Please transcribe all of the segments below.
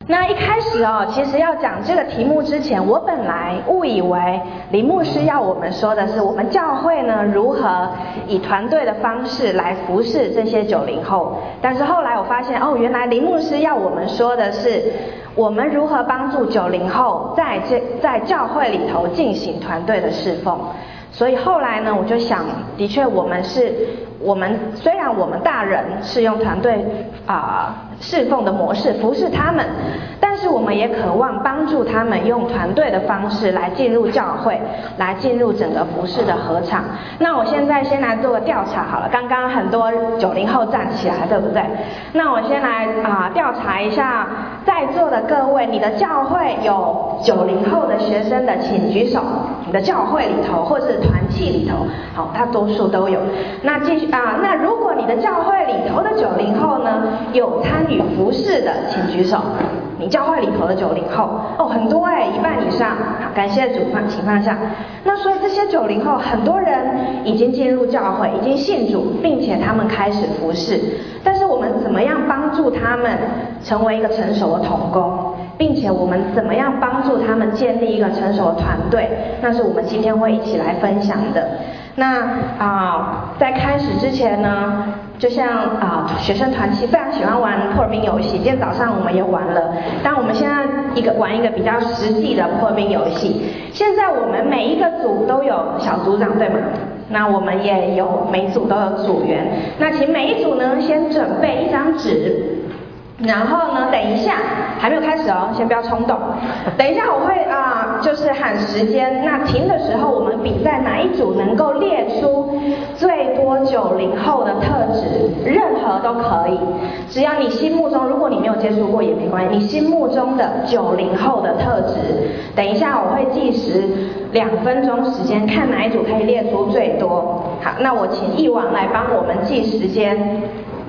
那一开始其实要讲这个题目之前，我本来误以为林牧师要我们说的是我们教会呢如何以团队的方式来服侍这些90后，但是后来我发现原来林牧师要我们说的是我们如何帮助90后在教会里头进行团队的侍奉。所以后来呢，我就想，的确我们虽然我们大人是用团队侍奉的模式服侍他们，但是我们也渴望帮助他们用团队的方式来进入教会，来进入整个服侍的合场。那我现在先来做个调查好了，刚刚很多90后站起来，对不对？那我先来调查一下在座的各位，你的教会有90后的学生的，请举手。你的教会里头或是团契里头，好，大多数都有。那那如果你的教会里头的90后呢，有参与服侍的，请举手。你教会里头的90后，很多一半以上。好，感谢主，请放下。那所以这些90后，很多人已经进入教会，已经信主，并且他们开始服侍。但是我们怎么样帮助他们成为一个成熟的同工，并且我们怎么样帮助他们建立一个成熟的团队，那是我们今天会一起来分享的。那在开始之前呢，就像学生团契非常喜欢玩破冰游戏，今天早上我们也玩了。但我们现在玩一个比较实际的破冰游戏。现在我们每一个组都有小组长，对吗？那我们也有每组都有组员。那请每一组呢先准备一张纸。然后呢，等一下还没有开始先不要冲动。等一下我会就是喊时间，那停的时候我们比赛哪一组能够列出最多90后的特质，任何都可以，只要你心目中，如果你没有接触过也没关系，你心目中的90后的特质，等一下我会计时2分钟时间，看哪一组可以列出最多。好，那我请一王来帮我们计时间。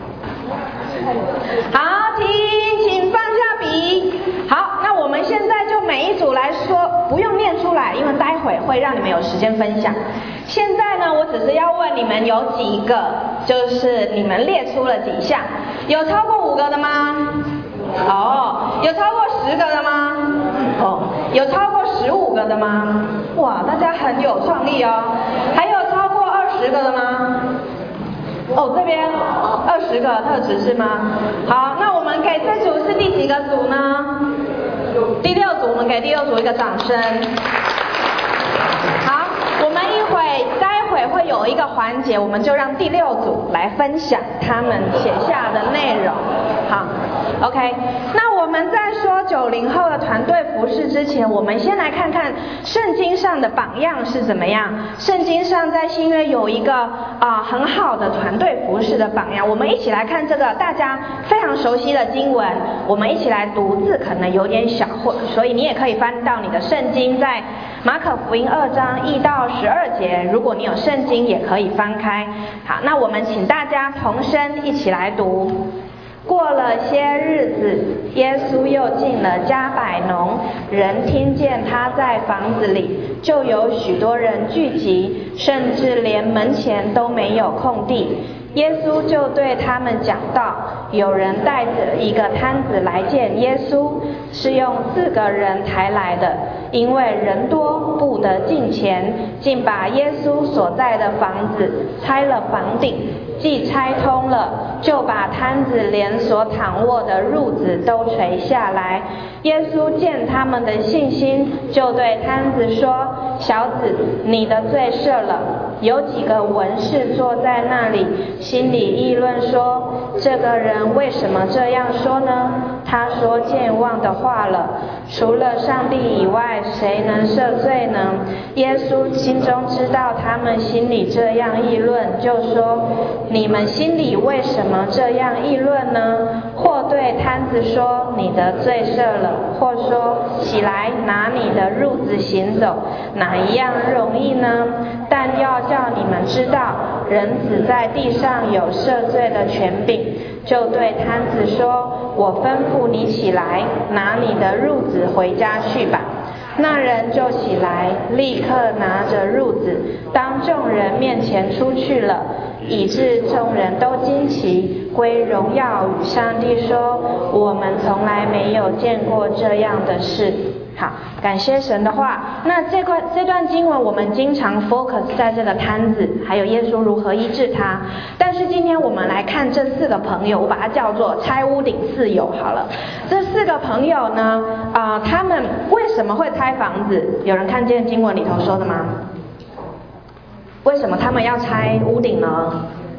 好，请放下笔。好，那我们现在就每一组来说，不用念出来，因为待会会让你们有时间分享。现在呢，我只是要问你们有几个，就是你们列出了几项？有超过5个的吗？有超过10个的吗？有超过15个的吗？哇，大家很有创意哦。还有超过20个的吗？这边20个特质是吗？好，那我们给这组是第几个组呢？第6组，我们给第6组一个掌声。好，我们待会会有一个环节，我们就让第6组来分享他们写下的内容。好 ，OK。那我们在说90后的团队服侍之前，我们先来看看圣经上的榜样是怎么样。圣经上在新约有一个很好的团队服侍的榜样，我们一起来看这个大家非常熟悉的经文，我们一起来读，字可能有点小，所以你也可以翻到你的圣经，在马可福音2章1到12节，如果你有圣经也可以翻开。好，那我们请大家同声一起来读。过了些日子，耶稣又进了加百农，人听见他在房子里，就有许多人聚集，甚至连门前都没有空地。耶稣就对他们讲道，有人带着一个摊子来见耶稣，是用4个人抬来的，因为人多不得进前，竟把耶稣所在的房子拆了房顶，既拆通了，就把摊子连所躺卧的褥子都垂下来。耶稣见他们的信心，就对摊子说：小子，你的罪赦了。有几个文士坐在那里，心里议论说：这个人为什么这样说呢？他说健忘的话了。除了上帝以外，谁能赦罪呢？耶稣心中知道他们心里这样议论，就说：你们心里为什么这样议论呢？或对摊子说：你的罪赦了，或说：起来，拿你的褥子行走，哪一样容易呢？但要叫你们知道，人子在地上有赦罪的权柄。就对摊子说：我吩咐你起来，拿你的褥子回家去吧。那人就起来，立刻拿着褥子，当众人面前出去了，以致众人都惊奇， 归荣耀与上帝说，我们从来没有见过这样的事。好，感谢神的话。那这段经文我们经常 focus 在这个瘫子，还有耶稣如何医治他。但是今天我们来看这4个朋友，我把它叫做拆屋顶4友好了。这4个朋友呢，他们为什么会拆房子？有人看见经文里头说的吗？为什么他们要拆屋顶呢？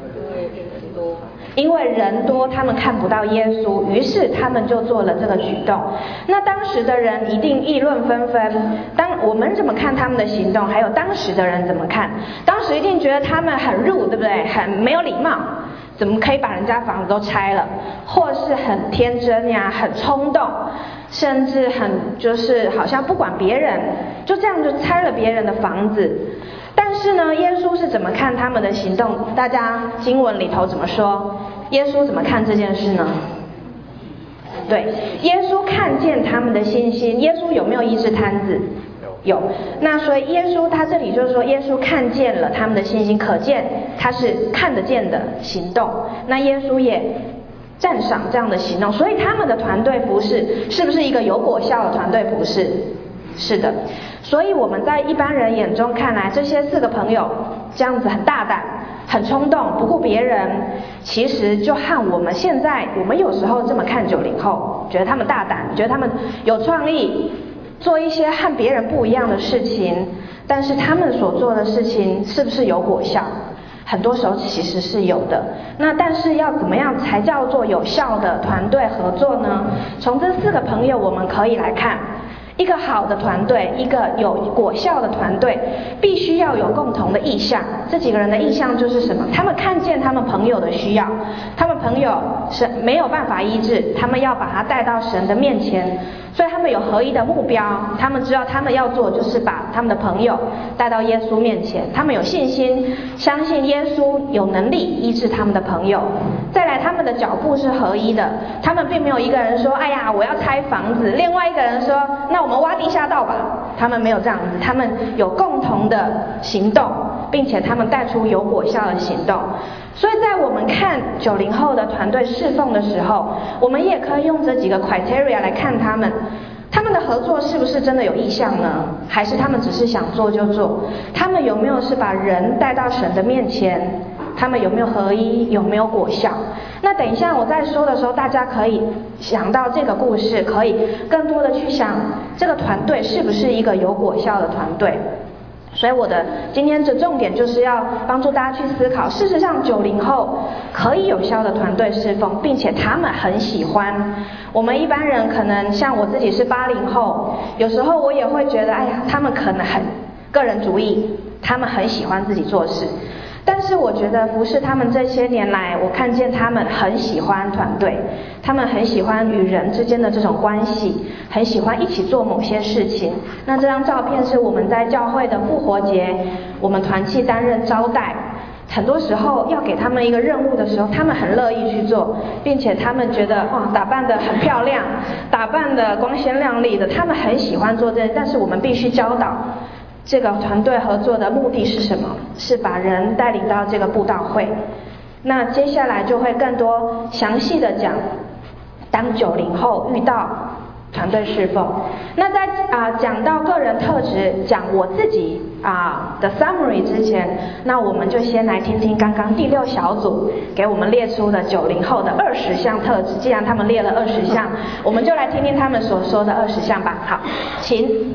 因为人多，他们看不到耶稣，于是他们就做了这个举动。那当时的人一定议论纷纷，我们怎么看他们的行动，还有当时的人怎么看？当时一定觉得他们很rude，对不对？很没有礼貌，怎么可以把人家房子都拆了？或是很天真呀，很冲动，甚至就是好像不管别人，就这样就拆了别人的房子。但是呢，耶稣是怎么看他们的行动？大家经文里头怎么说？耶稣怎么看这件事呢？对，耶稣看见他们的信心。耶稣有没有医治瘫子？有。那所以耶稣他这里就是说，耶稣看见了他们的信心，可见他是看得见的行动。那耶稣也赞赏这样的行动，所以他们的团队服事是不是一个有果效的团队服事？是的。所以我们在一般人眼中看来，这些4个朋友这样子很大胆、很冲动、不顾别人，其实就和我们现在有时候这么看90后，觉得他们大胆，觉得他们有创意，做一些和别人不一样的事情，但是他们所做的事情是不是有果效？很多时候其实是有的。那但是要怎么样才叫做有效的团队合作呢？从这4个朋友我们可以来看，一个好的团队，一个有果效的团队，必须要有共同的意向。这几个人的意向就是什么？他们看见他们朋友的需要，他们朋友神没有办法医治，他们要把他带到神的面前，所以他们有合一的目标。他们知道他们要做就是把他们的朋友带到耶稣面前，他们有信心，相信耶稣有能力医治他们的朋友。再来，他们的脚步是合一的，他们并没有一个人说，哎呀，我要拆房子，另外一个人说，那我们挖地下道吧。他们没有这样子，他们有共同的行动，并且他们带出有果效的行动。所以在我们看90后的团队侍奉的时候，我们也可以用这几个 criteria 来看他们的合作是不是真的有意向呢？还是他们只是想做就做？他们有没有是把人带到神的面前？他们有没有合一？有没有果效？那等一下我在说的时候，大家可以想到这个故事，可以更多的去想这个团队是不是一个有果效的团队。所以我的今天的重点就是要帮助大家去思考，事实上90后可以有效的团队侍奉，并且他们很喜欢。我们一般人可能像我自己是80后，有时候我也会觉得，哎呀，他们可能很个人主义，他们很喜欢自己做事。但是我觉得服侍他们这些年来，我看见他们很喜欢团队，他们很喜欢与人之间的这种关系，很喜欢一起做某些事情。那这张照片是我们在教会的复活节，我们团契担任招待，很多时候要给他们一个任务的时候，他们很乐意去做，并且他们觉得打扮得很漂亮，打扮得光鲜亮丽的，他们很喜欢做这些。但是我们必须教导这个团队合作的目的是什么？是把人带领到这个布道会。那接下来就会更多详细的讲，当90后遇到团队侍奉。那在讲到个人特质，讲我自己的 summary 之前，那我们就先来听听刚刚第6小组给我们列出的90后的20项特质。既然他们列了20项，我们就来听听他们所说的20项吧。好，请。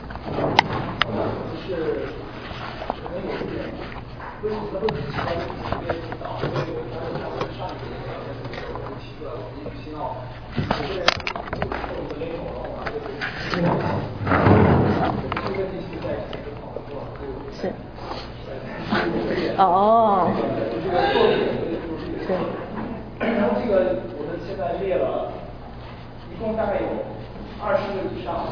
是。哦。是。 然后这个我们现在列了，一共大概有20个以上。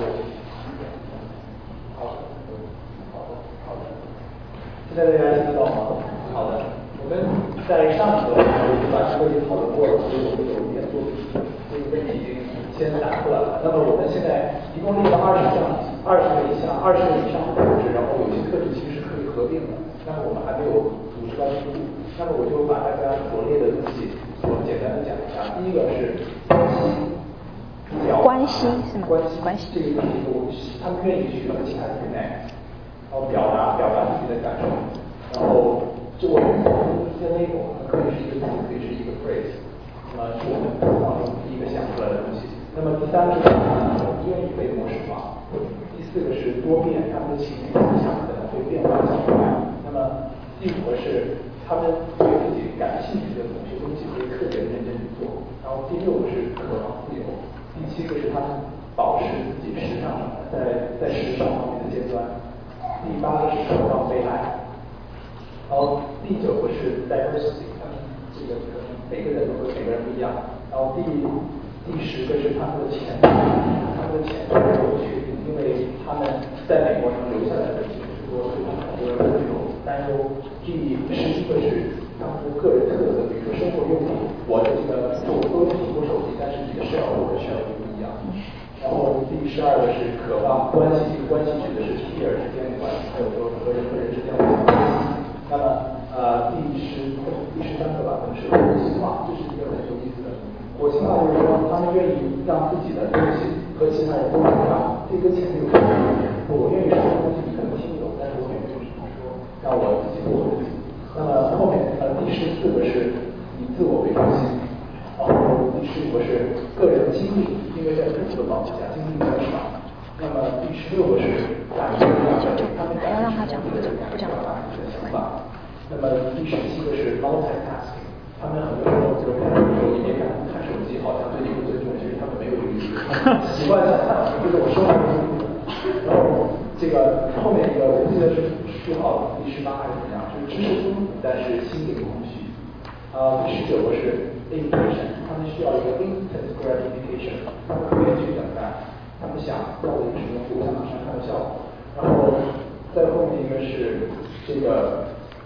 现在大家听得到吗？好的，我们在上次我们把这个问题讨论过了，所以我们有一点作品，这个问题已经先答出来了。那么我们现在一共列了20项，20个以上的特质，然后有些特质其实是可以合并的，但是我们还没有组织到进度。那么我就把大家所列的东西简单的讲一下。第一个是关系是吗？ 关系这个东西，他们愿意去和其他人 connect， 然后表达自己的感受，然后就我们一些 label， 它可以是一个字，可以是一个 phrase， 那么是我们脑中第一个想出来的东西。那么第三个是愿意被模式化，第四个是多变，他们的情绪思想可能会变化想出来。那么第五个是他们对自己感兴趣的某些东西会特别认真去做。然后第六个是渴望自由，第七个是他们保持自己时尚在时尚方面的尖端，第八个是渴望被爱，然后第九个是 diversity， 他们这个可能每个人都和每个人不一样。然后第10个是他们的前途，他们的前途不确定，因为他们在美国能留下来的其实是多，所以他们很多人会有担忧。第11个是他们的个人特色，比如说生活用品，我的这个我都用苹果手机，但是这个需要我的需要就不一样。然后第12个是渴望关系，这个关系指的是 peer 之间的关系，还有说和人和人之间的关系。那么第13个吧，可能是国际化，这是一个很有意思的。国际化就是说，他们愿意让自己的东西和其他人都不一样，这跟前面有什么区别？我愿意说的东西你可能听不懂，但是我愿意说，让我自己做我自己。那么后面第14个是以自我为中心，然后第15个是个人经历，因为在政府的保护下经历比较少。那么第16个是感觉他们感觉不讲话的想法。那么第17个是 multitasking。他们很多时候就是看手机，看手机，好像对你不尊重，其实他们没有这个意思，习惯性看，就是我说话不清楚。然后这个后面一个我记得是10号第18还是怎么样，就是知识丰富，但是心灵空虚。第19个是 impatient， 他们需要一个 instant gratification， 他们不愿意去等待，他们想要的是能够马上看到效果。然后再后面一个是这个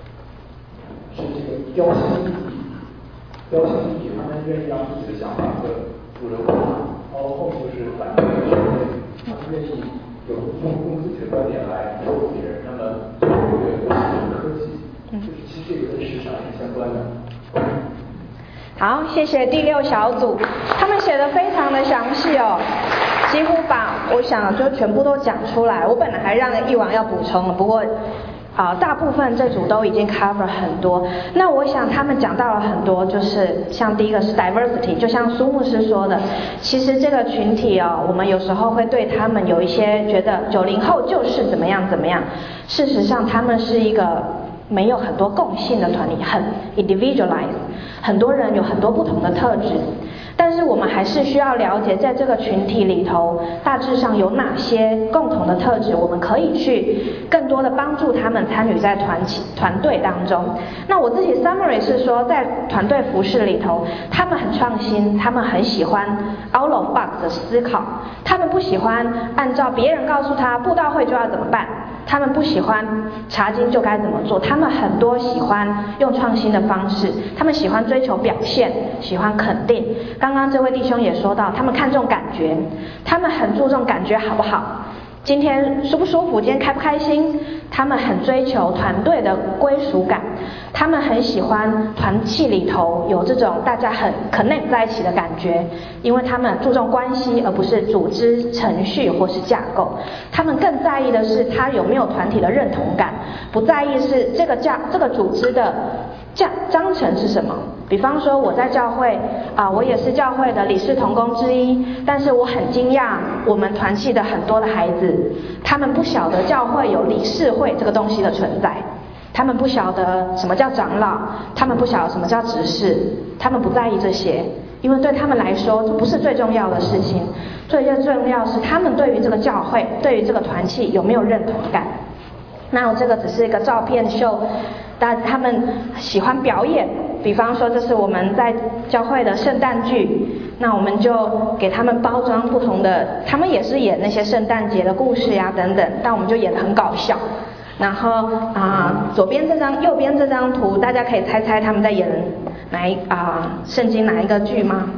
标新立异。标新立异，他们愿意让自己的想法和主流化，然后后面就是反对的权威，他们愿意用自己的观点来说服别人，那么这个科技，就是其实也跟时尚是相关的。 好，谢谢第6小组，他们写的非常的详细哦，几乎把我想就全部都讲出来。我本来还让一王要补充了，不过大部分这组都已经 cover 很多。那我想他们讲到了很多，就是像第一个是 diversity， 就像苏牧师说的，其实这个群体我们有时候会对他们有一些觉得90后就是怎么样怎么样，事实上他们是一个没有很多共性的团体，很 individualized， 很多人有很多不同的特质。但是我们还是需要了解，在这个群体里头，大致上有哪些共同的特质，我们可以去更多的帮助他们参与在团队当中。那我自己 summary 是说，在团队服饰里头，他们很创新，他们很喜欢 out of box 的思考，他们不喜欢按照别人告诉他布道会就要怎么办，他们不喜欢查经就该怎么做，他们很多喜欢用创新的方式，他们喜欢追求表现，喜欢肯定。刚刚这位弟兄也说到，他们看重感觉，他们很注重感觉好不好，今天舒不舒服，今天开不开心，他们很追求团队的归属感，他们很喜欢团契里头有这种大家很 connect 在一起的感觉，因为他们注重关系而不是组织程序或是架构，他们更在意的是他有没有团体的认同感，不在意是这个组织的章程是什么。比方说我在教会我也是教会的理事同工之一，但是我很惊讶我们团契的很多的孩子，他们不晓得教会有理事会这个东西的存在，他们不晓得什么叫长老，他们不晓得什么叫执事，他们不在意这些，因为对他们来说这不是最重要的事情，最重要是他们对于这个教会，对于这个团契有没有认同感。那我这个只是一个照片秀，但他们喜欢表演，比方说这是我们在教会的圣诞剧，那我们就给他们包装不同的，他们也是演那些圣诞节的故事呀等等，但我们就演得很搞笑。然后左边这张右边这张图，大家可以猜猜他们在演圣经哪一个剧吗？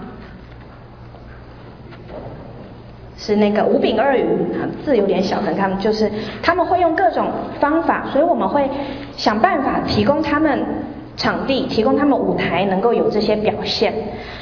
是那个五饼二鱼，字有点小，可能他们会用各种方法，所以我们会想办法提供他们场地，提供他们舞台，能够有这些表现。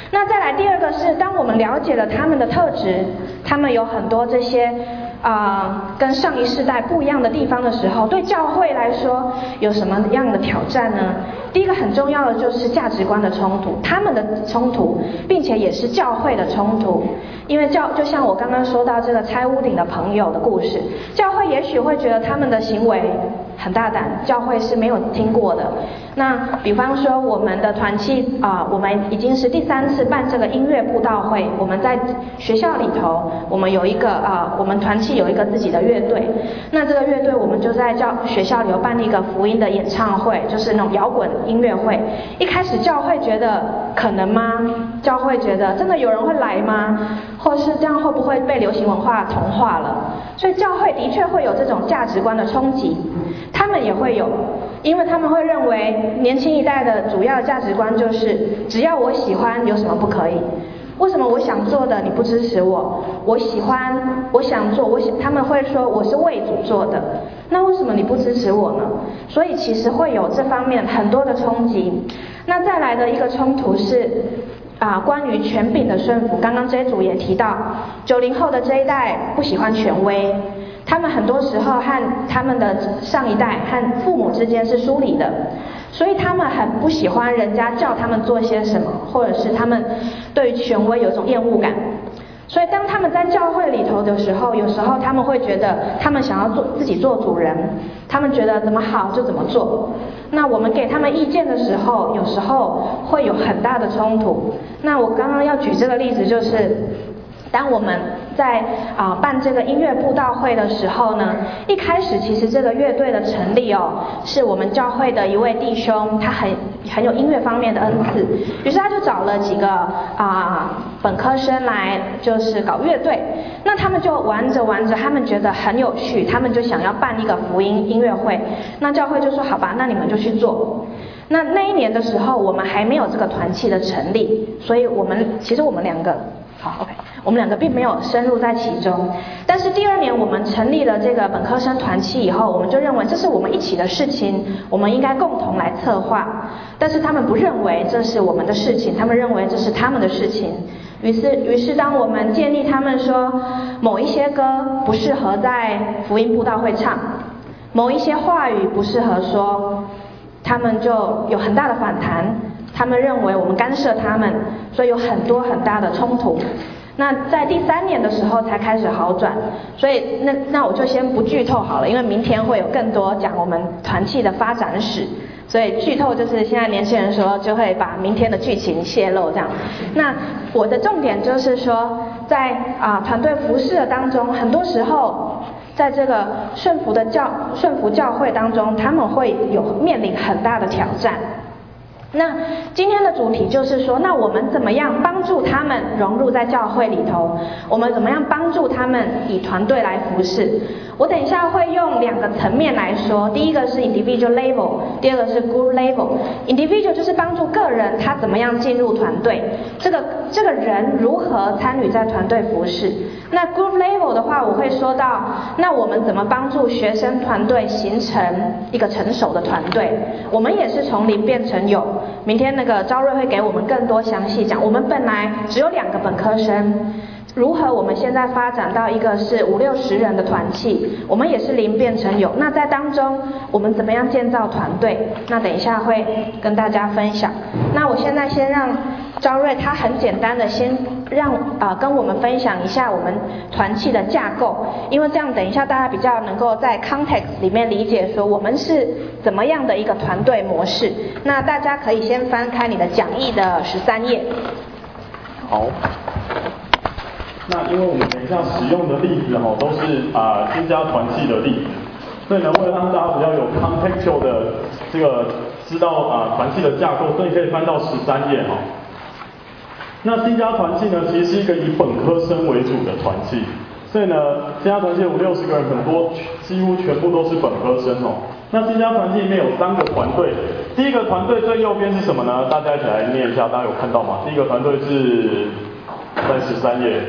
那再来第二个是，当我们了解了他们的特质，他们有很多这些跟上一世代不一样的地方的时候，对教会来说有什么样的挑战呢？第一个很重要的就是价值观的冲突，他们的冲突，并且也是教会的冲突。因为就像我刚刚说到这个拆屋顶的朋友的故事，教会也许会觉得他们的行为很大胆，教会是没有听过的。那比方说我们的团契我们已经是第3次办这个音乐布道会，我们在学校里头，我们有一个我们团契有一个自己的乐队，那这个乐队我们就在学校里头办一个福音的演唱会，就是那种摇滚音乐会。一开始教会觉得可能吗？教会觉得真的有人会来吗？或是这样会不会被流行文化同化了？所以教会的确会有这种价值观的冲击，他们也会有，因为他们会认为年轻一代的主要价值观就是只要我喜欢有什么不可以？为什么我想做的你不支持我？我喜欢，我想做，他们会说我是为主做的，那为什么你不支持我呢？所以其实会有这方面很多的冲击。那再来的一个冲突是关于权柄的顺服。刚刚这一组也提到，90后的这一代不喜欢权威，他们很多时候和他们的上一代和父母之间是疏离的，所以他们很不喜欢人家叫他们做些什么，或者是他们对于权威有一种厌恶感。所以当他们在教会里头的时候，有时候他们会觉得他们想要自己做主人，他们觉得怎么好就怎么做。那我们给他们意见的时候，有时候会有很大的冲突。那我刚刚要举这个例子就是，当我们在办这个音乐布道会的时候呢，一开始其实这个乐队的成立是我们教会的一位弟兄，他很有音乐方面的恩赐，于是他就找了几个本科生来就是搞乐队。那他们就玩着玩着，他们觉得很有趣，他们就想要办一个福音音乐会。那教会就说好吧，那你们就去做。那一年的时候，我们还没有这个团契的成立，所以其实我们两个我们两个并没有深入在其中。但是第2年我们成立了这个本科生团契以后，我们就认为这是我们一起的事情，我们应该共同来策划。但是他们不认为这是我们的事情，他们认为这是他们的事情。于是当我们建议他们说某一些歌不适合在福音布道会唱，某一些话语不适合说，他们就有很大的反弹，他们认为我们干涉他们，所以有很多很大的冲突。那在第3年的时候才开始好转，所以那我就先不剧透好了，因为明天会有更多讲我们团契的发展史，所以剧透就是现在年轻人说就会把明天的剧情泄露这样。那我的重点就是说，在团队服事的当中，很多时候在这个顺服教会当中，他们会面临很大的挑战。那今天的主题就是说，那我们怎么样帮助他们融入在教会里头？我们怎么样帮助他们以团队来服事？我等一下会用2个层面来说，第一个是 individual level， 第二个是 group level。individual 就是帮助个人他怎么样进入团队，这个人如何参与在团队服事。那 group level 的话，我会说到，那我们怎么帮助学生团队形成一个成熟的团队？我们也是从零变成有。明天那个昭瑞会给我们更多详细讲，我们本来只有2个本科生，如何我们现在发展到一个是50、60人的团契，我们也是0变成有。那在当中我们怎么样建造团队？那等一下会跟大家分享。那我现在先让昭瑞他很简单的先跟我们分享一下我们团契的架构，因为这样等一下大家比较能够在 context 里面理解说我们是怎么样的一个团队模式。那大家可以先翻开你的讲义的13页。 好，那因为我们等一下使用的例子都是新加团契的例子，所以呢，为了让大家比较有 contextual 的这个知道团契的架构，所以可以翻到13页那新加团契呢，其实是一个以本科生为主的团契，所以呢，新加团契50、60个人，很多几乎全部都是本科生那新加团契里面有3个团队，第一个团队最右边是什么呢？大家一起来念一下，大家有看到吗？第一个团队是在13页。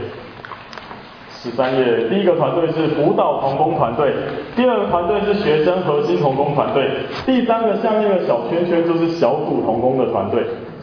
第一个团队是辅导同工团队，第2个团队是学生核心同工团队，第3个像那个小圈圈就是小组同工的团队。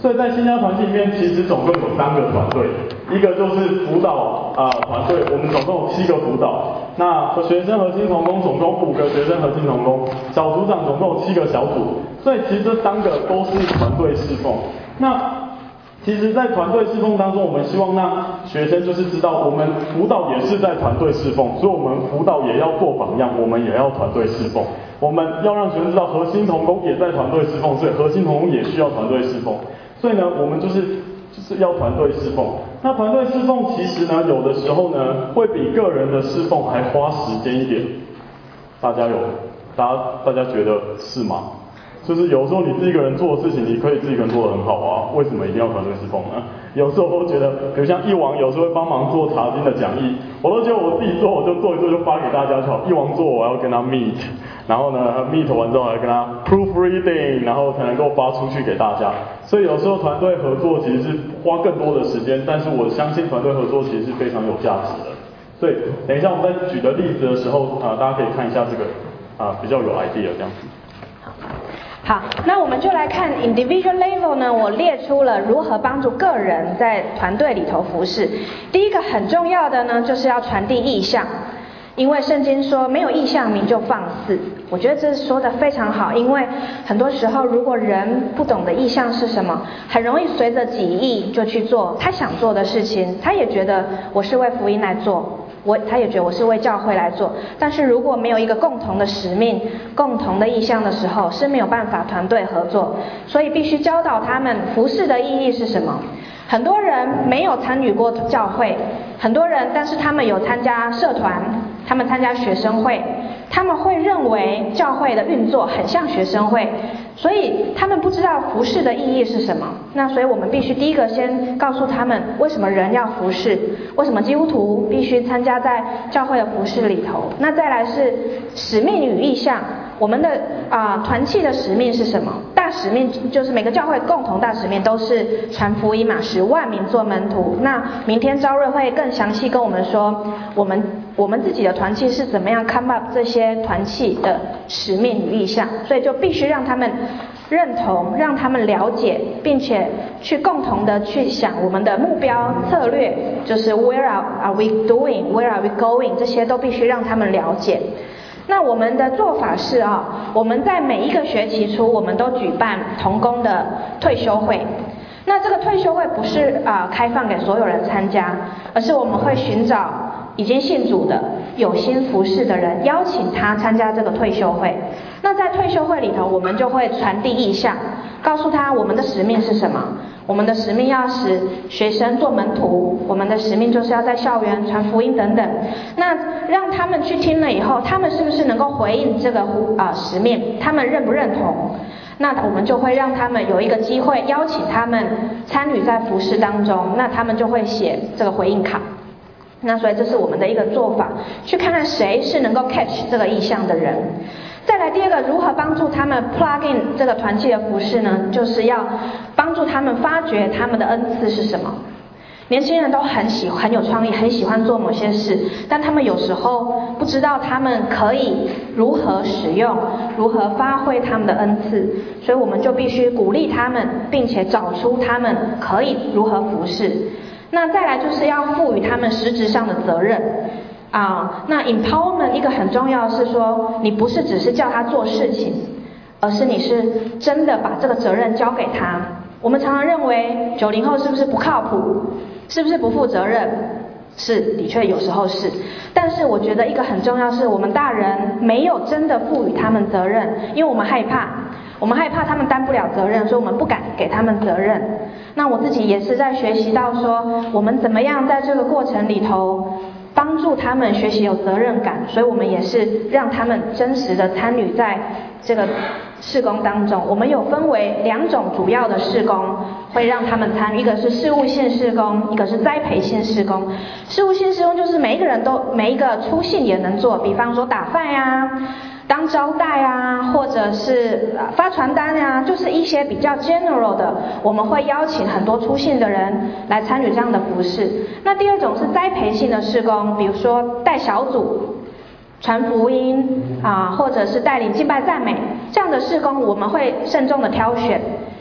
所以在新家团契里面，其实总共有3个团队，一个就是辅导团队，我们总共有7个辅导，那学生核心同工总共5个学生核心同工，小组长总共有7个小组，所以其实这3个都是团队侍奉。那其实，在团队侍奉当中，我们希望让学生就是知道，我们辅导也是在团队侍奉，所以我们辅导也要做榜样，我们也要团队侍奉。我们要让学生知道，核心同工也在团队侍奉，所以核心同工也需要团队侍奉。所以呢，我们就是要团队侍奉。那团队侍奉其实呢，有的时候呢，会比个人的侍奉还花时间一点。大家觉得是吗？就是有时候你自己一个人做的事情，你可以自己一个人做得很好啊，为什么一定要团队侍奉呢？有时候我觉得，比如像一王有时候会帮忙做查经的讲义，我都觉得我自己做，我就做一做就发给大家就好。一王做我要跟他 meet， 然后呢 meet 完之后还跟他 proofreading， 然后才能够发出去给大家。所以有时候团队合作其实是花更多的时间，但是我相信团队合作其实是非常有价值的。所以等一下我们在举的例子的时候大家可以看一下这个比较有 idea 这样子。 好，那我们就来看 individual level 呢，我列出了如何帮助个人在团队里头服侍。第一个很重要的呢，就是要传递意象，因为圣经说没有意象民就放肆。我觉得这说得非常好，因为很多时候如果人不懂得意象是什么，很容易随着己意就去做他想做的事情，他也觉得我是为福音来做。他也觉得我是为教会来做，但是如果没有一个共同的使命、共同的意向的时候，是没有办法团队合作。所以必须教导他们服事的意义是什么。很多人没有参与过教会，很多人但是他们有参加社团，他们参加学生会，他们会认为教会的运作很像学生会，所以他们不知道服事的意义是什么。那所以我们必须第一个先告诉他们，为什么人要服事，为什么基督徒必须参加在教会的服事里头。那再来是使命与意向，我们的团契的使命是什么？大使命就是每个教会共同大使命都是传福音嘛，使万民做门徒。那明天朝日会更详细跟我们说，我们自己的团契是怎么样 come up 这些团契的使命与意向，所以就必须让他们认同，让他们了解，并且去共同的去想我们的目标策略，就是 where are we doing, where are we going， 这些都必须让他们了解。那我们的做法是我们在每一个学期初，我们都举办同工的退休会。那这个退休会不是开放给所有人参加，而是我们会寻找已经信主的有心服事的人，邀请他参加这个退休会。那在退休会里头，我们就会传递意向，告诉他我们的使命是什么。我们的使命要使学生做门徒，我们的使命就是要在校园传福音等等。那让他们去听了以后，他们是不是能够回应这个使命？他们认不认同？那我们就会让他们有一个机会，邀请他们参与在服事当中。那他们就会写这个回应卡。那所以这是我们的一个做法，去看看谁是能够 catch 这个意向的人。再来第二个，如何帮助他们 plug in 这个团契的服事呢？就是要帮助他们发掘他们的恩赐是什么。年轻人都很有创意，很喜欢做某些事，但他们有时候不知道他们可以如何使用，如何发挥他们的恩赐，所以我们就必须鼓励他们，并且找出他们可以如何服事。那再来就是要赋予他们实质上的责任。那 empowerment 一个很重要的是说，你不是只是叫他做事情，而是你是真的把这个责任交给他。我们常常认为90后是不是不靠谱，是不是不负责任？是，的确有时候是。但是我觉得一个很重要是，我们大人没有真的赋予他们责任，因为我们害怕他们担不了责任，所以我们不敢给他们责任。那我自己也是在学习到说，我们怎么样在这个过程里头帮助他们学习有责任感，所以我们也是让他们真实的参与在这个事工当中。我们有分为2种主要的事工会让他们参与，一个是事务性事工，一个是栽培性事工。事务性事工就是每一个初信也能做，比方说打饭呀、当招待或者是发传单就是一些比较 general 的，我们会邀请很多初信的人来参与这样的服事。那第2种是栽培性的事工，比如说带小组、传福音或者是带领敬拜赞美这样的事工，我们会慎重的挑选，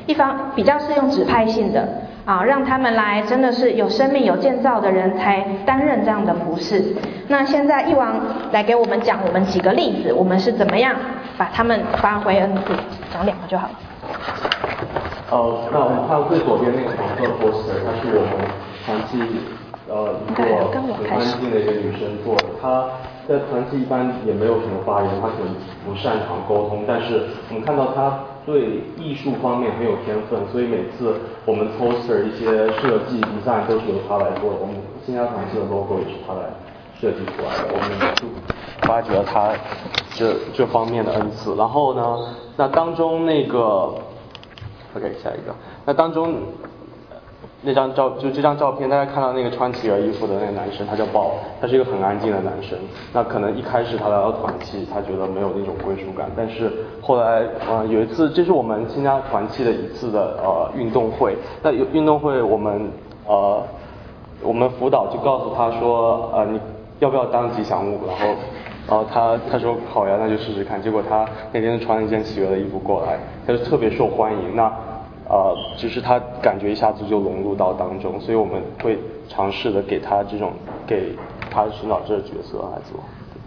一方比较是用指派性的让他们来真的是有生命有建造的人才担任这样的服事。那现在义王来给我们讲我们几个例子，我们是怎么样把他们发挥恩赐，讲2个就好了。 那我们看到最左边那个黄色 poster， 它是我们团契一个很安静的一个女生做的。她在团契一般也没有什么发言，她可能不擅长沟通，但是我们看到她对艺术方面很有天分，所以每次我们 poster 一些设计 design 都是由她来做的。我们新家团契的 logo 也是她来设计出来的。我们就发掘了她这方面的恩赐。然后呢，那当中那个。OK， 下一个。那当中这张照片，大家看到那个穿企鹅衣服的那个男生，他叫鲍，他是一个很安静的男生。那可能一开始他来到团契，他觉得没有那种归属感，但是后来有一次，这是我们新加团契的一次的运动会。那运动会我们辅导就告诉他说你要不要当吉祥物，然后他说好呀，那就试试看。结果他那天穿了一件企鹅的衣服过来，他就特别受欢迎。那就是他感觉一下子就融入到当中，所以我们会尝试的给他寻找这个角色来做。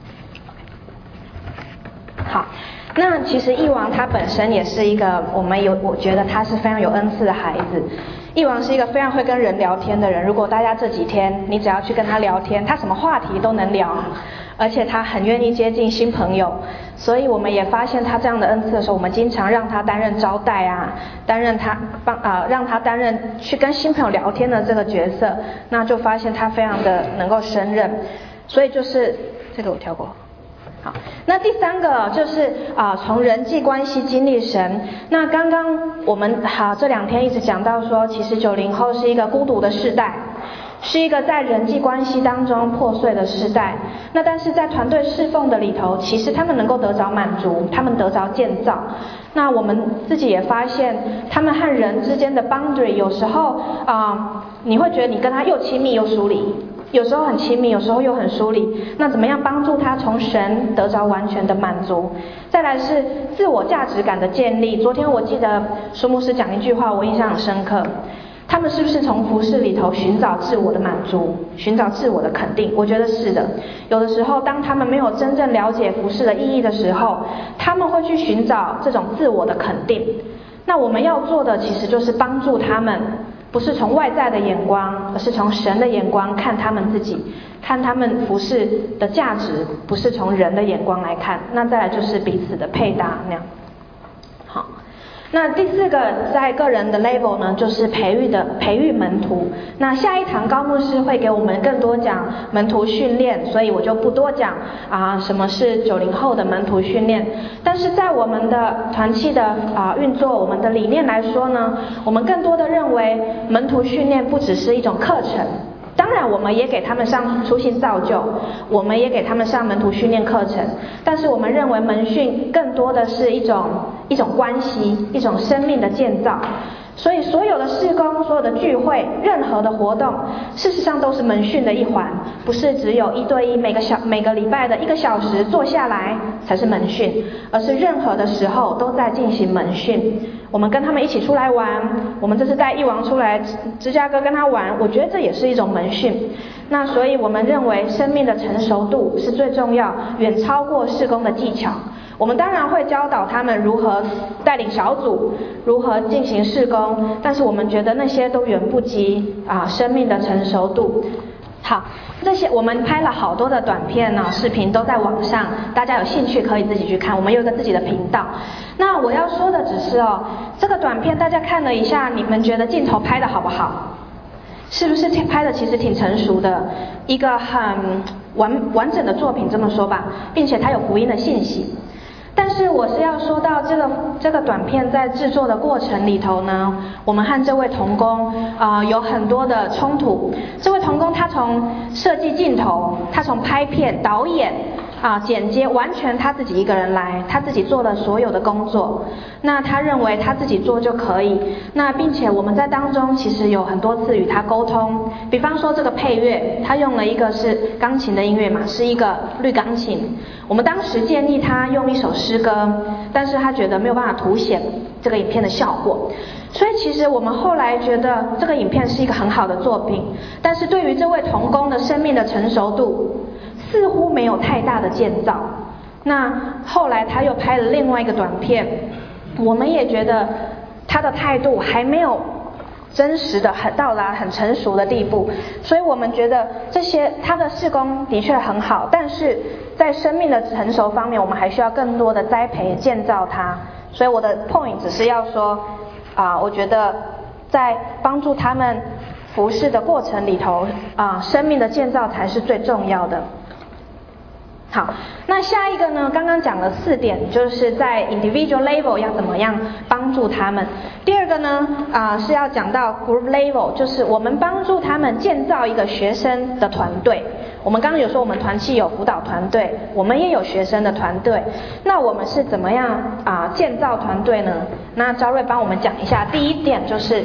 好，那其实义王他本身也是一个我觉得他是非常有恩赐的孩子。义王是一个非常会跟人聊天的人，如果大家这几天你只要去跟他聊天，他什么话题都能聊，而且他很愿意接近新朋友，所以我们也发现他这样的恩赐的时候，我们经常让他担任招待让他担任去跟新朋友聊天的这个角色，那就发现他非常的能够胜任。所以就是这个我跳过。好，那第3个就是从人际关系经历神。那刚刚我们这2天一直讲到说，其实90后是一个孤独的世代，是一个在人际关系当中破碎的世代。那但是在团队侍奉的里头，其实他们能够得着满足，他们得着建造。那我们自己也发现，他们和人之间的 boundary 有时候你会觉得你跟他又亲密又疏离，有时候很亲密，有时候又很疏离。那怎么样帮助他从神得着完全的满足？再来是自我价值感的建立。昨天我记得苏牧师讲一句话，我印象很深刻。他们是不是从服事里头寻找自我的满足，寻找自我的肯定？我觉得是的。有的时候当他们没有真正了解服事的意义的时候，他们会去寻找这种自我的肯定。那我们要做的其实就是帮助他们，不是从外在的眼光，而是从神的眼光看他们自己，看他们服事的价值，不是从人的眼光来看。那再来就是彼此的配搭那样。好，那第4个在个人的 level 呢，就是培育门徒。那下一堂高牧师会给我们更多讲门徒训练，所以我就不多讲什么是90后的门徒训练。但是在我们的团契的运作，我们的理念来说呢，我们更多的认为门徒训练不只是一种课程。当然我们也给他们上初信造就，我们也给他们上门徒训练课程，但是我们认为门训更多的是一种关系，一种生命的建造。所以所有的事工，所有的聚会，任何的活动，事实上都是门训的一环，不是只有1对1每个礼拜的1个小时坐下来才是门训，而是任何的时候都在进行门训。我们跟他们一起出来玩，我们这次带义王出来芝加哥跟他玩，我觉得这也是一种门训。那所以我们认为生命的成熟度是最重要，远超过事工的技巧。我们当然会教导他们如何带领小组，如何进行事工，但是我们觉得那些都远不及生命的成熟度。好，这些我们拍了好多的短片呢，视频都在网上，大家有兴趣可以自己去看，我们有一个自己的频道。那我要说的只是这个短片大家看了一下，你们觉得镜头拍的好不好？是不是拍的其实挺成熟的，一个很完整的作品这么说吧，并且它有福音的信息。但是我是要说到这个短片在制作的过程里头呢，我们和这位同工有很多的冲突。这位同工他从设计镜头，他从拍片、导演， 剪接完全他自己一个人来，他自己做了所有的工作，那他认为他自己做就可以，那并且我们在当中其实有很多次与他沟通，比方说这个配乐，他用了一个是钢琴的音乐嘛，是一个绿钢琴，我们当时建议他用一首诗歌，但是他觉得没有办法凸显这个影片的效果，所以其实我们后来觉得这个影片是一个很好的作品，但是对于这位同工的生命的成熟度似乎没有太大的建造。那后来他又拍了另外一个短片，我们也觉得他的态度还没有真实的到达很成熟的地步，所以我们觉得这些他的事工的确很好，但是在生命的成熟方面，我们还需要更多的栽培建造他。所以我的 point 只是要说我觉得在帮助他们服事的过程里头生命的建造才是最重要的。好，那下一个呢，刚刚讲了4点，就是在 individual level 要怎么样帮助他们。第二个呢是要讲到 group level， 就是我们帮助他们建造一个学生的团队。我们刚刚有说我们团契有辅导团队，我们也有学生的团队，那我们是怎么样建造团队呢？那昭瑞帮我们讲一下。第一点就是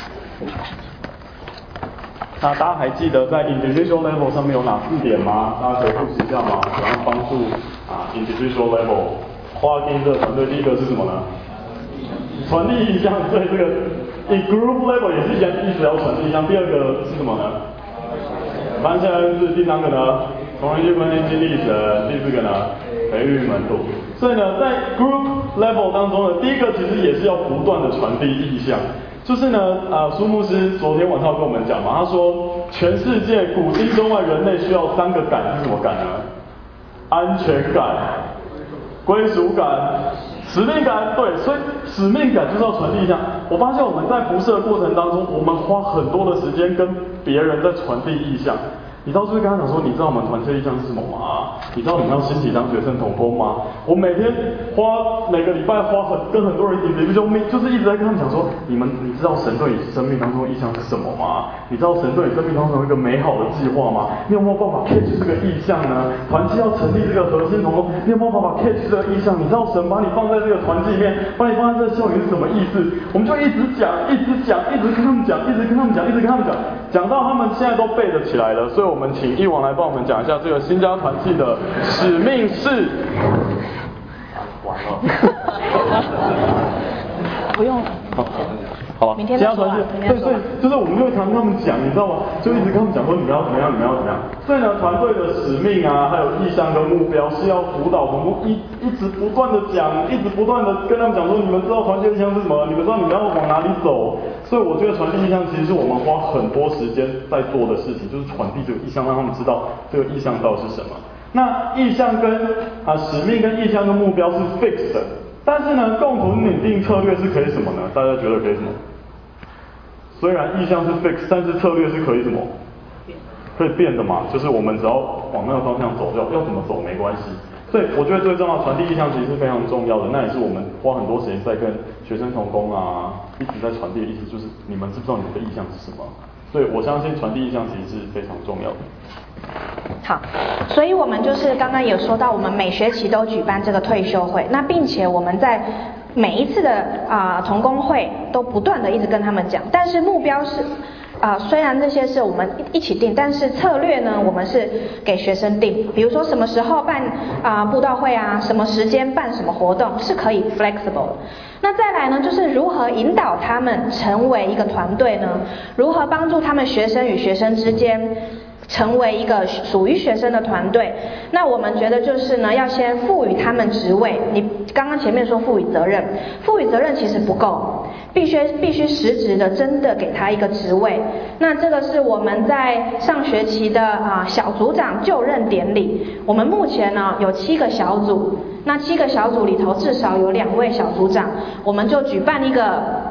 那大家还记得在 individual level 上面有哪4点吗？大家可以复习一下吗？怎样帮助individual level 划定这个团队？第一个是什么呢？传递意向，对，这个 in group level 也是一直要传递意向。第二个是什么呢？翻下来是第3个呢，从人去分析经历神。第4个呢，培育门徒。所以呢，在 group level 当中呢，第一个其实也是要不断的传递意向。就是呢，苏牧师昨天晚上跟我们讲嘛，他说全世界古今中外人类需要3个感，是什么感呢？安全感、归属感、使命感。对，所以使命感就是要传递意向。我发现我们在服事的过程当中，我们花很多的时间跟别人在传递意向。你知道就是跟他讲说，你知道我们团契意向是什么吗？你知道你们要兴起当学生同工吗？我每个礼拜跟很多人就是一直在跟他们讲说，你知道神对你生命当中的意向是什么吗？你知道神对你生命当中有一个美好的计划吗？你有没有办法 catch 这个意向呢？团契要成立这个核心同工，你有没有办法 catch 这个意向？你知道神把你放在这个团契里面，把你放在这个校园是什么意思？我们就一直讲，一直跟他们讲，讲到他们现在都背得起来了。所以我们请一王来帮我们讲一下这个新家团契的使命是。完了。 不用。 好了， 明天再说。 对，所以就是我们就会常跟他们讲，你知道吗？就一直跟他们讲说你们要怎么样。所以呢，团队的使命还有意向跟目标是要辅导同工一直不断的讲，一直不断的跟他们讲说，你们知道团契意向是什么？你们知道你们要往哪里走？所以我觉得传递意向其实是我们花很多时间在做的事情，就是传递这个意向，让他们知道这个意向到底是什么。那意向跟使命跟意向跟目标是 fixed 的，但是呢，共同拟定策略是可以什么呢？大家觉得可以什么？虽然意向是 fixed， 但是策略是可以什么？可以变的嘛，就是我们只要往那个方向走，要怎么走没关系。所以我觉得最重要的传递意向其实是非常重要的，那也是我们花很多时间在跟学生同工一直在传递的意思，就是你们知不知道你们的意向是什么？所以我相信传递意向其实是非常重要的。 好，所以我们就是刚刚有说到，我们每学期都举办这个退休会，那并且我们在每一次的同工会都不断的一直跟他们讲，但是目标是虽然这些是我们一起定，但是策略呢，我们是给学生定。比如说什么时候办布道会什么时间办什么活动，是可以 flexible 的。那再来呢，就是如何引导他们成为一个团队呢？如何帮助他们学生与学生之间成为一个属于学生的团队？那我们觉得就是呢，要先赋予他们职位。你刚刚前面说赋予责任，赋予责任其实不够，必须实质的真的给他一个职位。那这个是我们在上学期的小组长就任典礼，我们目前呢有7个小组，那7个小组里头至少有2位小组长，我们就举办一个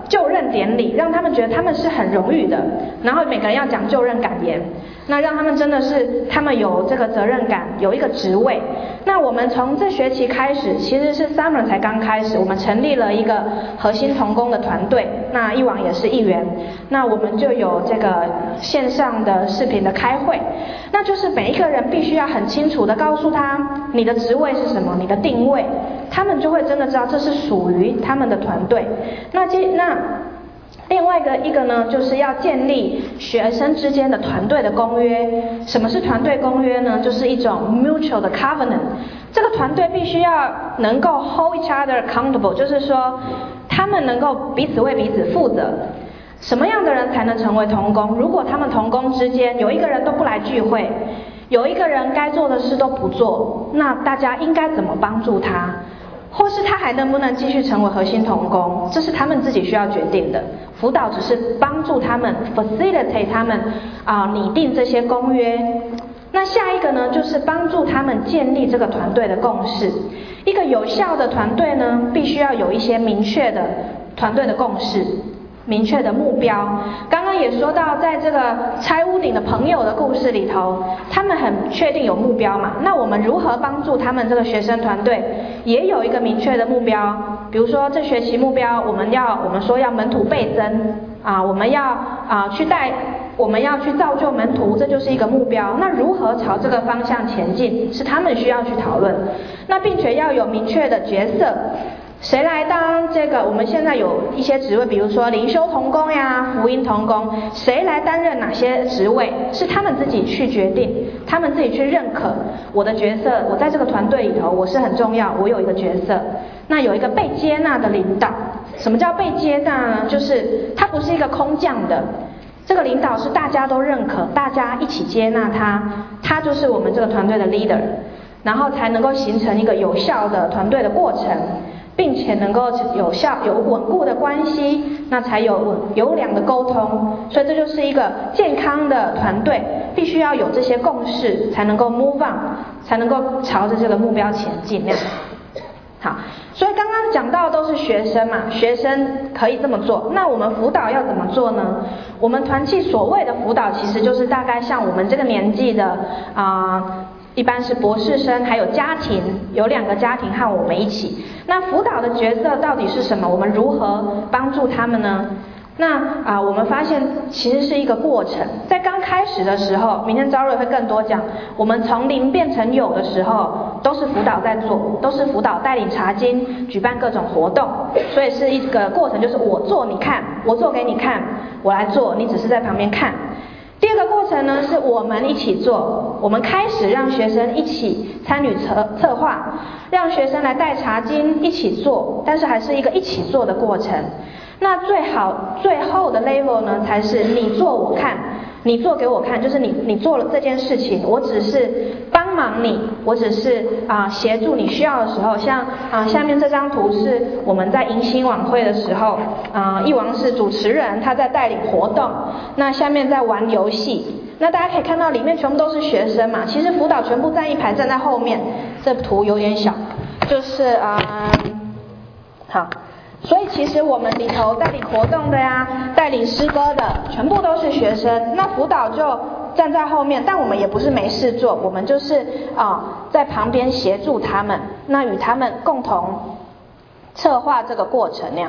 就任典礼，让他们觉得他们是很荣誉的，然后每个人要讲就任感言，那让他们真的是他们有这个责任感，有一个职位。那我们从这学期开始，其实是 Summer 才刚开始，我们成立了一个核心同工的团队，那一网也是一员，那我们就有这个线上的视频的开会，那就是每一个人必须要很清楚的告诉他你的职位是什么，你的定位，他们就会真的知道这是属于他们的团队。那另外一个呢，就是要建立学生之间的团队的公约。什么是团队公约呢？就是一种 mutual 的 covenant。这个团队必须要能够 hold each other accountable， 就是说他们能够彼此为彼此负责。什么样的人才能成为同工？如果他们同工之间有一个人都不来聚会，有一个人该做的事都不做，那大家应该怎么帮助他？或是他还能不能继续成为核心同工，这是他们自己需要决定的。辅导只是帮助他们 facilitate 他们拟定这些公约。那下一个呢，就是帮助他们建立这个团队的共识。一个有效的团队呢，必须要有一些明确的团队的共识，明确的目标。刚刚也说到，在这个拆屋顶的朋友的故事里头，他们很确定有目标嘛。那我们如何帮助他们这个学生团队也有一个明确的目标？比如说这学期目标，我们说要门徒倍增我们要去造就门徒，这就是一个目标。那如何朝这个方向前进，是他们需要去讨论。那并且要有明确的角色。谁来当这个？我们现在有一些职位，比如说灵修同工呀、福音同工，谁来担任哪些职位，是他们自己去决定，他们自己去认可我的角色。我在这个团队里头，我是很重要，我有一个角色。那有一个被接纳的领导。什么叫被接纳呢？就是他不是一个空降的，这个领导是大家都认可，大家一起接纳他，他就是我们这个团队的 leader， 然后才能够形成一个有效的团队的过程。并且能够有稳固的关系，那才有优良的沟通。所以这就是一个健康的团队，必须要有这些共识，才能够 move on， 才能够朝着这个目标前进。那样好，所以刚刚讲到的都是学生嘛，学生可以这么做。那我们辅导要怎么做呢？我们团契所谓的辅导，其实就是大概像我们这个年纪的一般是博士生，还有家庭，有2个家庭和我们一起。那辅导的角色到底是什么？我们如何帮助他们呢？那我们发现其实是一个过程。在刚开始的时候，明天朝瑞会更多讲，我们从零变成有的时候，都是辅导在做，都是辅导带领查经，举办各种活动，所以是一个过程，就是我做你看，我做给你看，我来做，你只是在旁边看。第2个过程呢，是我们一起做，我们开始让学生一起参与策划，让学生来带查经一起做，但是还是一个一起做的过程。那最后的 level 呢，才是你做我看，你做给我看，就是你做了这件事情，我只是帮忙你，我只是协助你需要的时候。像下面这张图是我们在迎新晚会的时候，一王是主持人，他在带领活动，那下面在玩游戏。那大家可以看到里面全部都是学生嘛，其实辅导全部站一排，站在后面，这图有点小，就是好。所以其实我们里头带领活动的呀，带领诗歌的，全部都是学生。那辅导就站在后面，但我们也不是没事做，我们就是在旁边协助他们，那与他们共同策划这个过程那样。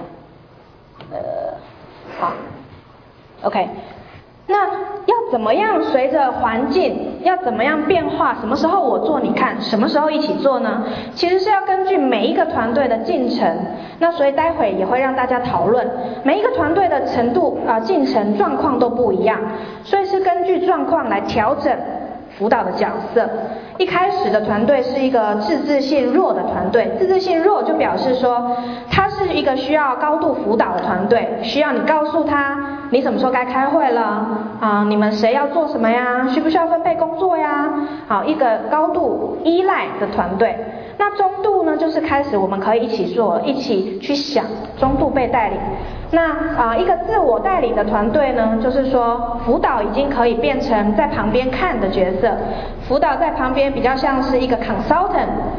好 ，OK。那要怎么样随着环境要怎么样变化？什么时候我做你看，什么时候一起做呢？其实是要根据每一个团队的进程。那所以待会也会让大家讨论每一个团队的程度进程状况都不一样，所以是根据状况来调整辅导的角色。一开始的团队是一个自治性弱的团队，自治性弱就表示说它是一个需要高度辅导的团队，需要你告诉他你什么时候该开会了你们谁要做什么呀，需不需要分配工作呀，好，一个高度依赖的团队。那中度呢，就是开始我们可以一起做，一起去想，中度被带领。那一个自我带领的团队呢，就是说辅导已经可以变成在旁边看的角色，辅导在旁边比较像是一个 consultant，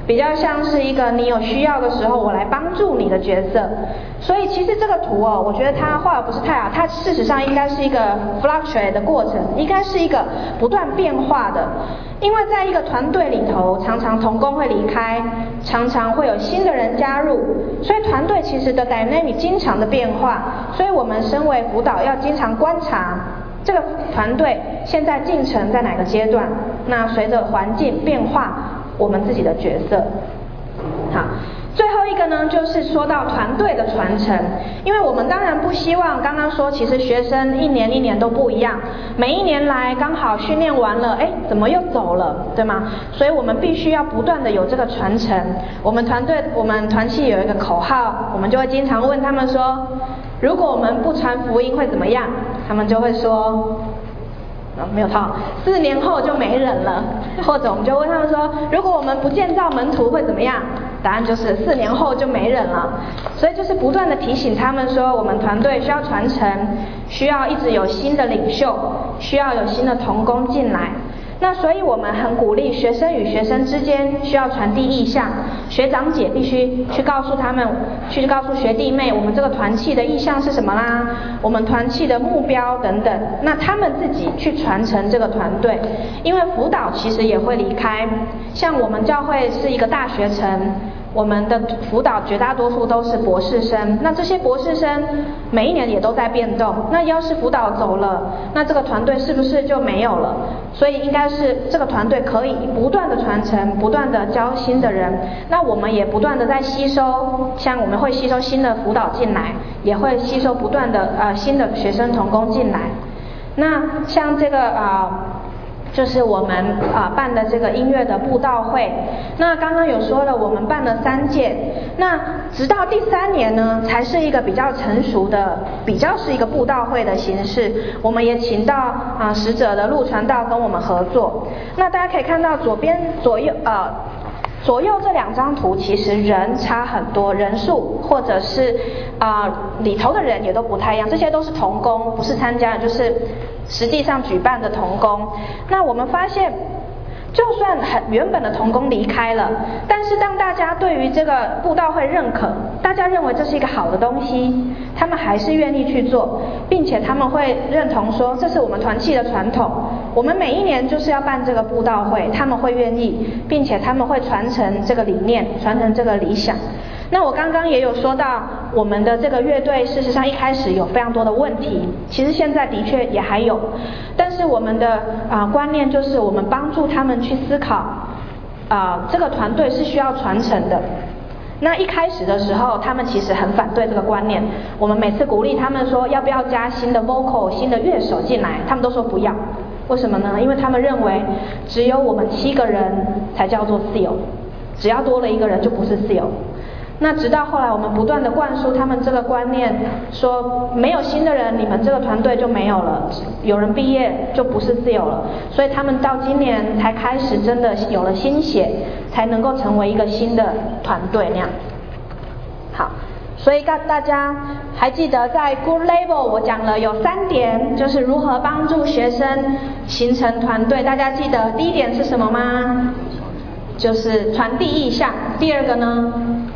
比较像是一个你有需要的时候我来帮助你的角色。所以其实这个图我觉得它画的不是太好，它事实上应该是一个 fluctuate 的过程，应该是一个不断变化的。因为在一个团队里头，常常同工会离开，常常会有新的人加入，所以团队其实的 dynamic 经常的变化。所以我们身为辅导要经常观察这个团队现在进程在哪个阶段，那随着环境变化，我们自己的角色。好，最后一个呢，就是说到团队的传承，因为我们当然不希望，刚刚说其实学生一年一年都不一样，每一年来刚好训练完了，怎么又走了，对吗？所以我们必须要不断的有这个传承。我们团契有一个口号，我们就会经常问他们说，如果我们不传福音会怎么样？他们就会说没有套，4年后就没人了。或者我们就问他们说，如果我们不建造门徒会怎么样？答案就是4年后就没人了。所以就是不断的提醒他们说，我们团队需要传承，需要一直有新的领袖，需要有新的同工进来。那所以我们很鼓励学生与学生之间需要传递意向，学长姐必须去告诉他们，去告诉学弟妹，我们这个团契的意向是什么啦，我们团契的目标等等，那他们自己去传承这个团队。因为辅导其实也会离开，像我们教会是一个大学城，我们的辅导绝大多数都是博士生，那这些博士生每一年也都在变动，那要是辅导走了，那这个团队是不是就没有了？所以应该是这个团队可以不断的传承，不断的教新的人，那我们也不断的在吸收，像我们会吸收新的辅导进来，也会吸收不断的新的学生同工进来。那像这个就是我们办的这个音乐的布道会，那刚刚有说了，我们办了3届，那直到第3年呢，才是一个比较成熟的，比较是一个布道会的形式。我们也请到使者的陆传道跟我们合作。那大家可以看到左右这2张图，其实人差很多，人数或者是里头的人也都不太一样，这些都是同工，不是参加的，就是实际上举办的同工。那我们发现，就算原本的同工离开了，但是当大家对于这个布道会认可，大家认为这是一个好的东西，他们还是愿意去做，并且他们会认同说这是我们团契的传统，我们每一年就是要办这个布道会，他们会愿意，并且他们会传承这个理念，传承这个理想。那我刚刚也有说到，我们的这个乐队事实上一开始有非常多的问题，其实现在的确也还有，但是我们的观念就是我们帮助他们去思考，这个团队是需要传承的。那一开始的时候，他们其实很反对这个观念，我们每次鼓励他们说要不要加新的 vocal 新的乐手进来，他们都说不要。为什么呢？因为他们认为只有我们7个人才叫做 seal， 只要多了1个人就不是 seal。那直到后来我们不断的灌输他们这个观念，说没有新的人，你们这个团队就没有了，有人毕业就不是自由了，所以他们到今年才开始真的有了新血，才能够成为一个新的团队那样子。好，所以大家还记得在 Good Label 我讲了有3点，就是如何帮助学生形成团队。大家记得第一点是什么吗？就是传递意向。第2个呢？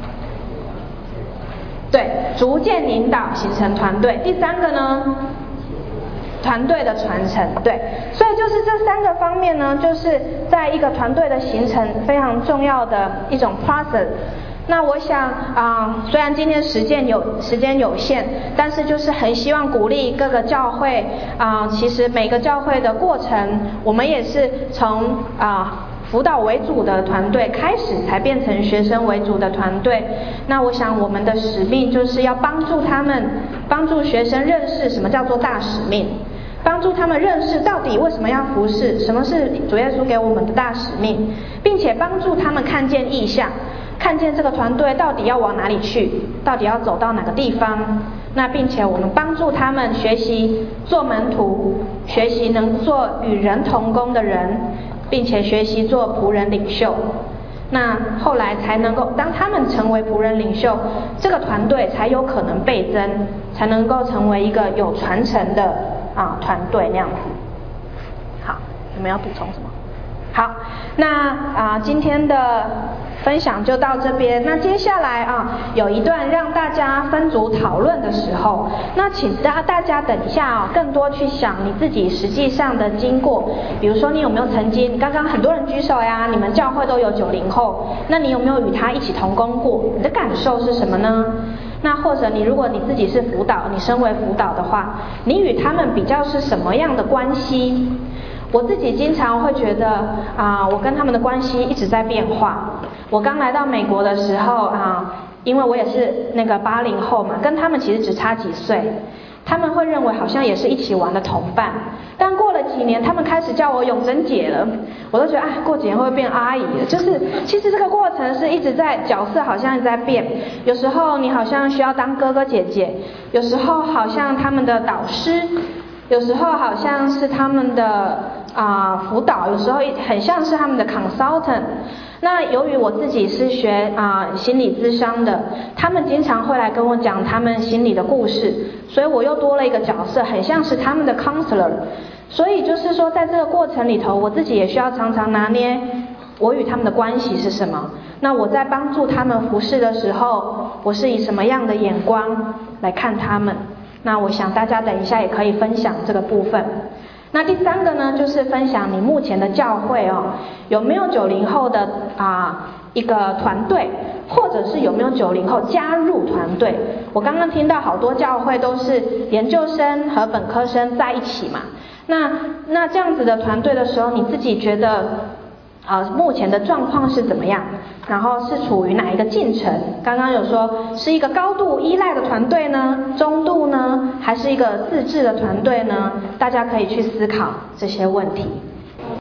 对，逐渐引导形成团队。第3个呢，团队的传承。对，所以就是这3个方面呢，就是在一个团队的形成非常重要的一种 process。那我想虽然今天时间有限，但是就是很希望鼓励各个教会其实每个教会的过程，我们也是从辅导为主的团队开始，才变成学生为主的团队。那我想我们的使命就是要帮助学生认识什么叫做大使命，帮助他们认识到底为什么要服侍，什么是主耶稣给我们的大使命，并且帮助他们看见意向，看见这个团队到底要往哪里去，到底要走到哪个地方。那并且我们帮助他们学习做门徒，学习能做与人同工的人，并且学习做仆人领袖。那后来才能够，当他们成为仆人领袖，这个团队才有可能倍增，才能够成为一个有传承的团队那样子。好，你们要补充什么？好，那今天的分享就到这边。那接下来有一段让大家分组讨论的时候，那请大家等一下更多去想你自己实际上的经过，比如说你有没有曾经，刚刚很多人举手呀，你们教会都有90后，那你有没有与他一起同工过？你的感受是什么呢？那或者如果你自己是辅导，你身为辅导的话，你与他们比较是什么样的关系？我自己经常会觉得我跟他们的关系一直在变化。我刚来到美国的时候因为我也是那个80后嘛，跟他们其实只差几岁，他们会认为好像也是一起玩的同伴。但过了几年，他们开始叫我永贞姐了，我都觉得过几年会不会变阿姨了？就是其实这个过程是一直在角色好像一直在变，有时候你好像需要当哥哥姐姐，有时候好像他们的导师，有时候好像是他们的辅导，有时候很像是他们的 consultant。那由于我自己是学心理咨商的，他们经常会来跟我讲他们心理的故事，所以我又多了一个角色，很像是他们的 counselor。所以就是说，在这个过程里头，我自己也需要常常拿捏我与他们的关系是什么。那我在帮助他们服侍的时候，我是以什么样的眼光来看他们？那我想大家等一下也可以分享这个部分。那第三个呢，就是分享你目前的教会有没有90后的一个团队，或者是有没有90后加入团队？我刚刚听到好多教会都是研究生和本科生在一起嘛。那这样子的团队的时候，你自己觉得目前的状况是怎么样？然后是处于哪一个进程？刚刚有说是一个高度依赖的团队呢，中度呢，还是一个自治的团队呢？大家可以去思考这些问题。